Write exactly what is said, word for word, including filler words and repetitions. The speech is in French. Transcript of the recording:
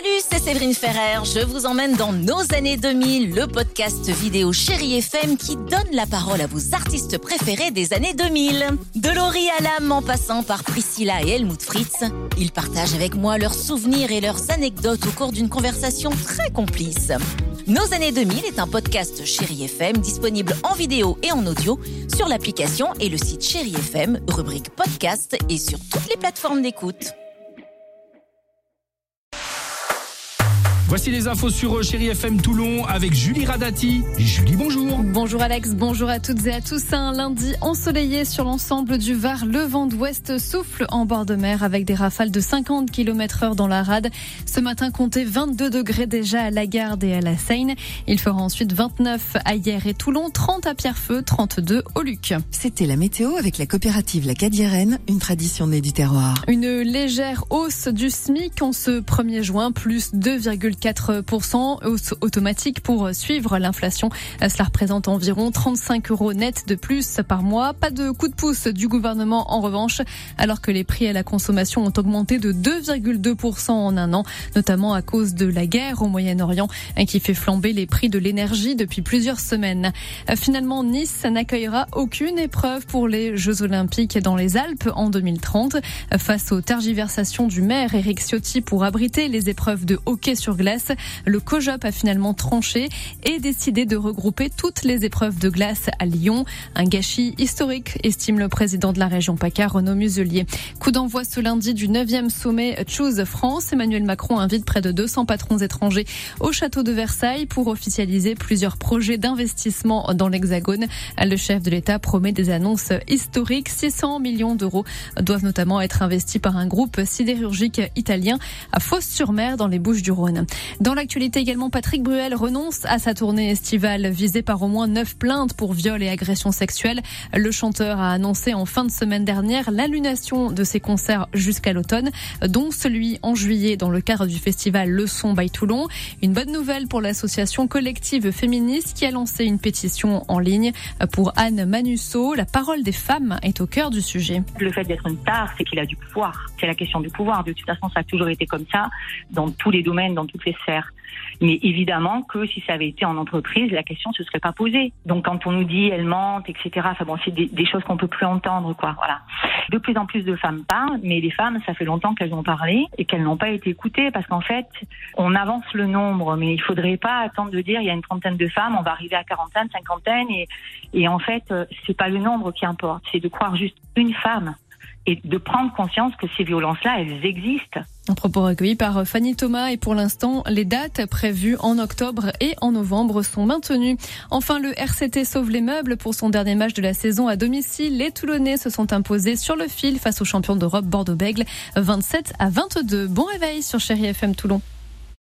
Salut, c'est Séverine Ferrer. Je vous emmène dans nos années deux mille, le podcast vidéo Chérie F M qui donne la parole à vos artistes préférés des années deux mille. De Laurie Hallam en passant par Priscilla et Helmut Fritz, ils partagent avec moi leurs souvenirs et leurs anecdotes au cours d'une conversation très complice. Nos années deux mille est un podcast Chérie F M disponible en vidéo et en audio sur l'application et le site Chérie F M, rubrique podcast et sur toutes les plateformes d'écoute. Voici les infos sur Chérie F M Toulon avec Julie Radati. Julie, bonjour. Bonjour Alex, bonjour à toutes et à tous. Un lundi ensoleillé sur l'ensemble du Var. Le vent d'ouest souffle en bord de mer avec des rafales de cinquante kilomètres heure dans la rade. Ce matin, comptez vingt-deux degrés déjà à la Garde et à la Seine. Il fera ensuite vingt-neuf à Hyères et Toulon, trente à Pierrefeu, trente-deux au Luc. C'était la météo avec la coopérative La Cadiérenne, une tradition née du terroir. Une légère hausse du SMIC en ce premier juin, plus deux virgule quatre pour cent, hausse automatique pour suivre l'inflation. Cela représente environ trente-cinq euros net de plus par mois. Pas de coup de pouce du gouvernement en revanche, alors que les prix à la consommation ont augmenté de deux virgule deux pour cent en un an, notamment à cause de la guerre au Moyen-Orient qui fait flamber les prix de l'énergie depuis plusieurs semaines. Finalement, Nice n'accueillera aucune épreuve pour les Jeux Olympiques dans les Alpes en deux mille trente. Face aux tergiversations du maire Éric Ciotti pour abriter les épreuves de hockey sur glace, le COJOP a finalement tranché et décidé de regrouper toutes les épreuves de glace à Lyon. Un gâchis historique, estime le président de la région PACA, Renaud Muselier. Coup d'envoi ce lundi du neuvième sommet Choose France. Emmanuel Macron invite près de deux cents patrons étrangers au château de Versailles pour officialiser plusieurs projets d'investissement dans l'Hexagone. Le chef de l'État promet des annonces historiques. six cents millions d'euros doivent notamment être investis par un groupe sidérurgique italien à Fos-sur-Mer dans les Bouches-du-Rhône. Dans l'actualité également, Patrick Bruel renonce à sa tournée estivale visée par au moins neuf plaintes pour viol et agressions sexuelles. Le chanteur a annoncé en fin de semaine dernière l'annulation de ses concerts jusqu'à l'automne, dont celui en juillet dans le cadre du festival Le Son by Toulon. Une bonne nouvelle pour l'association collective féministe qui a lancé une pétition en ligne. Pour Anne Manusso, la parole des femmes est au cœur du sujet. Le fait d'être une star, c'est qu'il a du pouvoir. C'est la question du pouvoir. De toute façon, ça a toujours été comme ça dans tous les domaines, dans toutes les sphères. Mais évidemment que si ça avait été en entreprise, la question se serait pas posée. Donc quand on nous dit elle mente, et cetera. Enfin bon, c'est des, des choses qu'on peut plus entendre, quoi. Voilà. De plus en plus de femmes parlent, mais les femmes, ça fait longtemps qu'elles ont parlé et qu'elles n'ont pas été écoutées parce qu'en fait, on avance le nombre, mais il faudrait pas attendre de dire il y a une trentaine de femmes, on va arriver à quarantaine, cinquantaine et et en fait, c'est pas le nombre qui importe, c'est de croire juste une femme et de prendre conscience que ces violences-là, elles existent. Un propos recueilli par Fanny Thomas et pour l'instant, les dates prévues en octobre et en novembre sont maintenues. Enfin, le R C T sauve les meubles pour son dernier match de la saison à domicile. Les Toulonnais se sont imposés sur le fil face aux champions d'Europe Bordeaux-Bègles, vingt-sept à vingt-deux. Bon réveil sur Chérie F M Toulon.